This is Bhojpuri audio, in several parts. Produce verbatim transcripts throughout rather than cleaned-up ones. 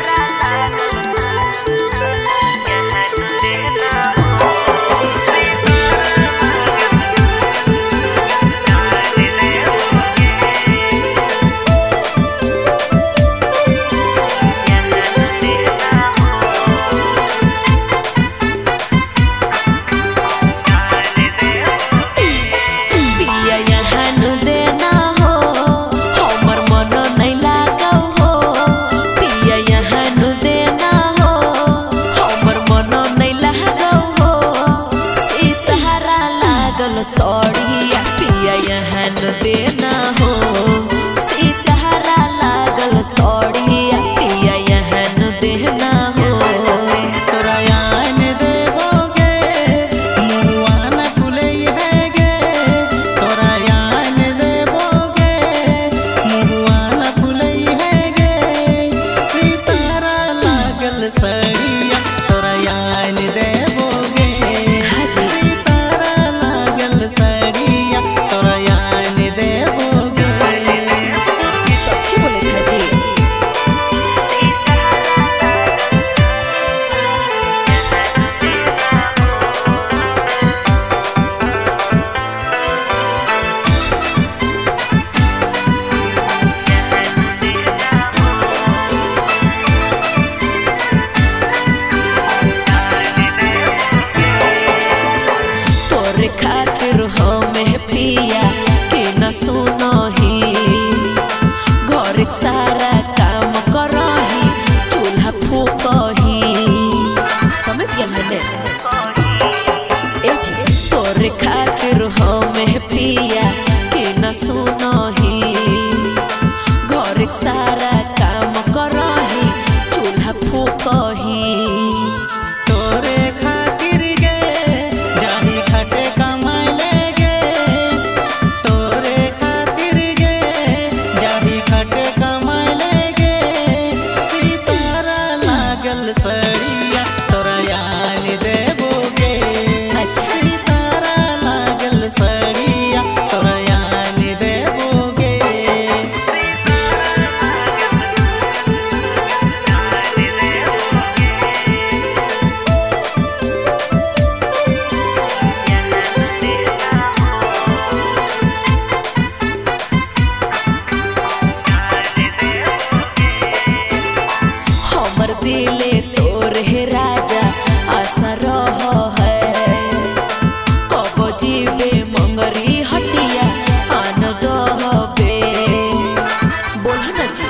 सौड़िया पिया यहाँ न देना हो, सितारा लागल सौड़िया पिया यहाँ न देना हो। तोरा यान देवोगे मुआ न फुलई है गे, तोरा यान देवोगे मुआ न फुलई है गे, सितारा लागल सड़िया तोरा यान देवोगे, सड़िया तोरा यान देवोगे। सच्ची बोले था जी। तोरे खातिर हमें पिया के न सुनही, घर सारा काम करही चूल्हा फूकही, समझ गया मैंने। तोरे खातिर हमें पिया के न सुनही, घर सारा काम करही चूल्हा फूकही। तोरे खातिर गे जाही खटे कमाई ले गे, तोरे खातिर गे जाही खटे कमाई ले गे, सितारा लागल सड़िया तोरा यान देवोगे, सितारा लागल सड़िया तोरा यान देवोगे। हमर दिले तोर हे राजा आशा रह है, कब जीवे मंगरी हटिया आन दहबे, बोल न जी।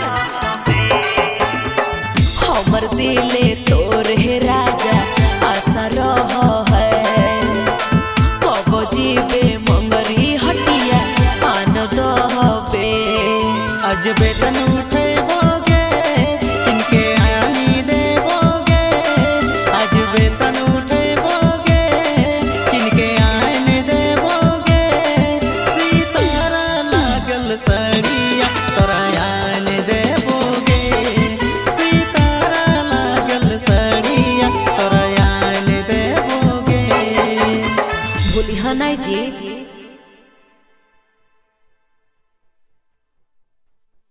हमर दिले तोर हे राजा आशा रह है, कब जीवे मंगरी हटिया आन दहबे। आज वेतन उठे भोगे इनके आनी देवोगे, आज वेतन उठे भोगे इनके आने देवोगे, सितारा लागल सड़िया तोरा यान देवोगे, सितारा लागल सड़िया तोरा यान देवोगे। बोली हाँ नहीं जी।